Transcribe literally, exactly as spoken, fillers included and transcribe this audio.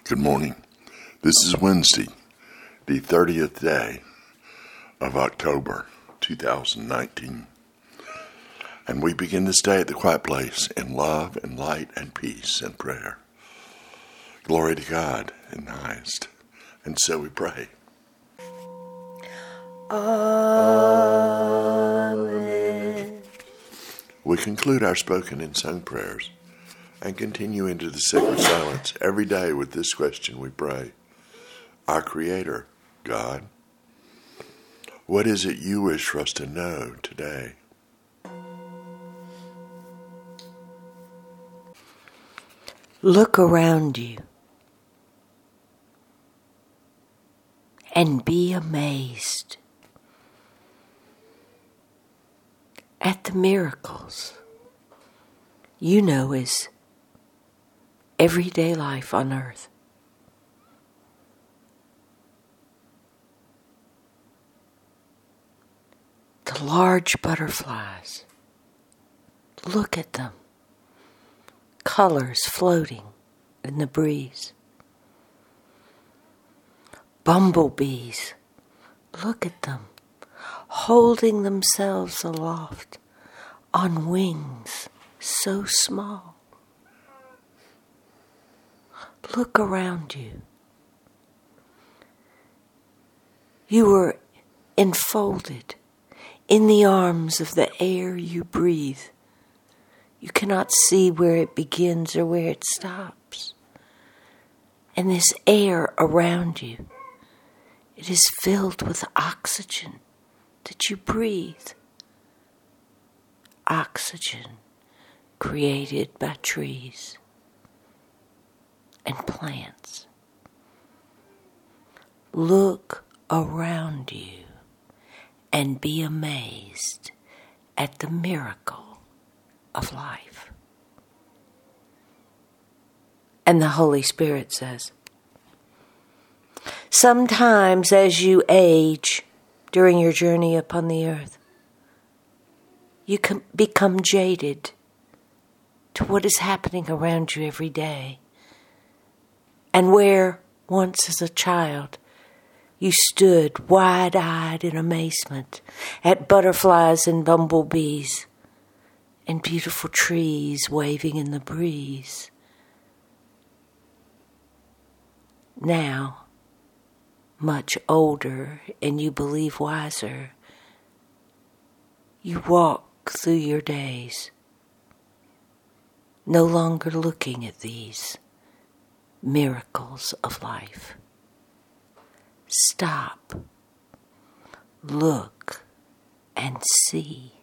Good morning. This is Wednesday, the thirtieth day of October, two thousand nineteen. And we begin this day at the quiet place in love and light and peace and prayer. Glory to God in the highest. And so we pray. Amen. We conclude our spoken and sung prayers and continue into the sacred silence every day with this question we pray. Our Creator, God, what is it you wish for us to know today? Look around you and be amazed at the miracles you know is everyday life on earth. The large butterflies, look at them, colors floating in the breeze. Bumblebees, look at them, holding themselves aloft on wings so small. Look around you. You are enfolded in the arms of the air you breathe. You cannot see where it begins or where it stops. And this air around you, it is filled with oxygen that you breathe. Oxygen created by trees and plants. Look around you and be amazed at the miracle of life. And the Holy Spirit says, sometimes as you age during your journey upon the earth, you can become jaded to what is happening around you every day. And where once as a child you stood wide-eyed in amazement at butterflies and bumblebees and beautiful trees waving in the breeze. Now, much older and you believe wiser, you walk through your days, no longer looking at these miracles of life. Stop, look, and see